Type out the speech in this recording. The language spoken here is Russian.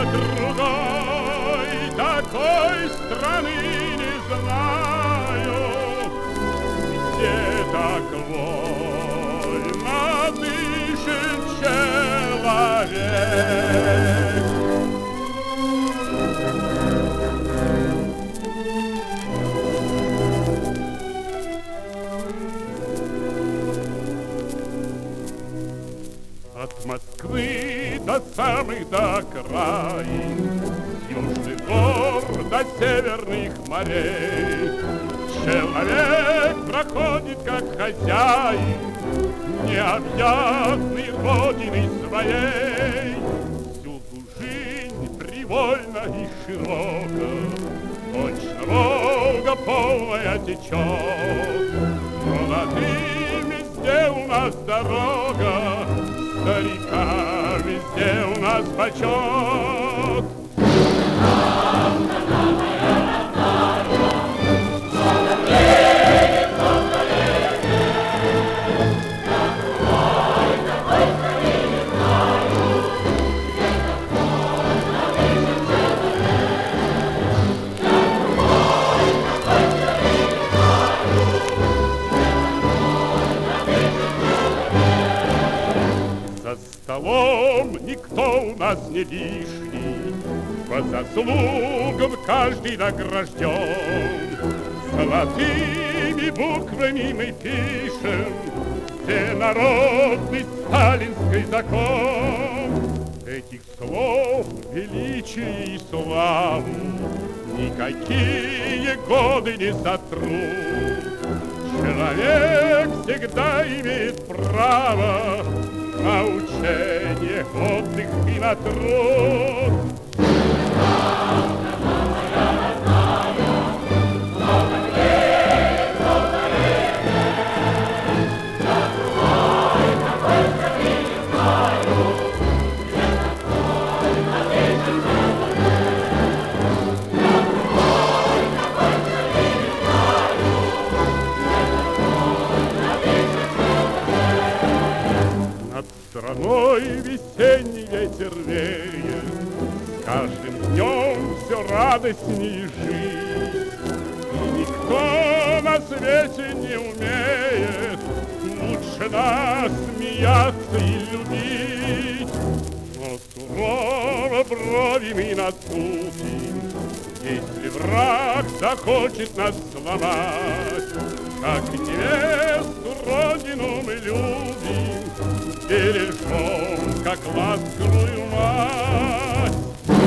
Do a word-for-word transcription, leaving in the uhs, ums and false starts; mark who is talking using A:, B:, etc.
A: другой такой страны не знаю, где так вольно дышит человек. От Москвы до самых до окраин, с южных гор до северных морей, человек проходит как хозяин, необъятный родины своей. Всюду жизнь привольна и широка, точно Волга полная течет. Молодым везде у нас дорога, старика везде у нас почет. За столом никто у нас не лишний, по заслугам каждый награжден. Золотыми буквами мы пишем всенародный сталинский закон. Этих слов величие и славу никакие годы не сотрут. Человек всегда имеет право на учение, отдых и на труд. Над страной весенний ветер веет, с каждым днем все радостней жить. И никто на свете не умеет лучше нас смеяться и любить. Но сурово брови мы насупим, если враг захочет нас сломать. Как невесту родину мы любим, бережем, как ласковую мать.